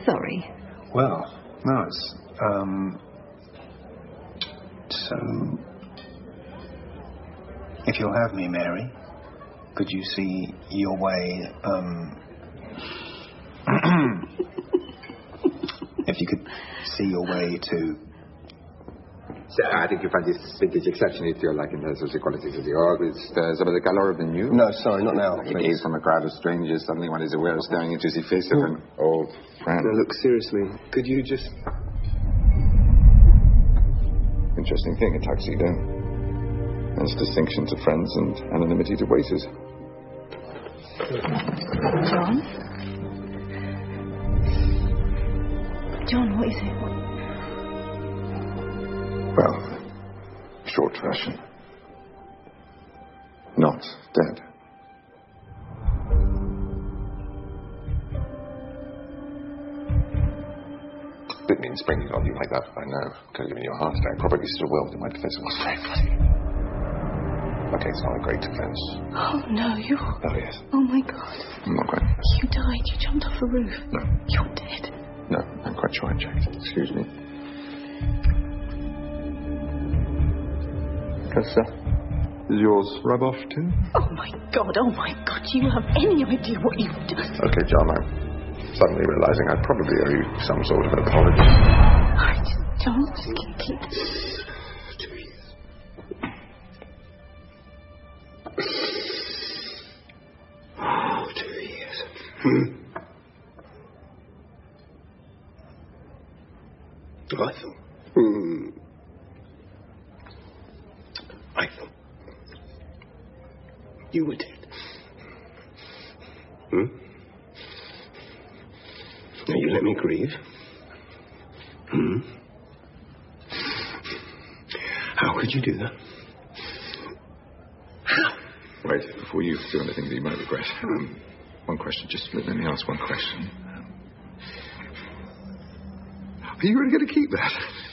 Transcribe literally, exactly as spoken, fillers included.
sorry. Well, no, it's, um... So... If you'll have me, Mary, could you see your way, um... if you could see your way to... So I think you find this vintage exceptionally to your liking the social qualities of the org. It's uh, some of the colour of the new. No, sorry, not now. Like a gaze from a crowd of strangers. Suddenly one is aware of staring into the face of an old friend. No, look, seriously, could you just... Interesting thing, a tuxedo. And its distinction to friends and anonymity to waiters. John? John, what is it? What... Well, short version. Not dead. Didn't mean springing on you like that, I know. Could have given you a heart attack. Probably still will. In my defense, it was very funny. Okay, it's not a great defense. Oh, no, you... Oh, yes. Oh, my God. I'm not quite... You died. You jumped off a roof. No. You're dead. No, I'm quite sure I checked. Excuse me. Tessa, is yours rub off too? Oh, my God. Oh, my God. Do you have any idea what you've done? Okay, John, I'm suddenly realising I probably owe you some sort of an apology. All right, John, just keep... keep... Two years. Oh, two years. Hmm. I thought... Hmm. I thought... You were dead. Hmm? Now you let me grieve. Hmm? How could you do that? How? Wait, before you do anything that you might regret. Um, one question, just let me ask one question. Um, are you really going to keep that?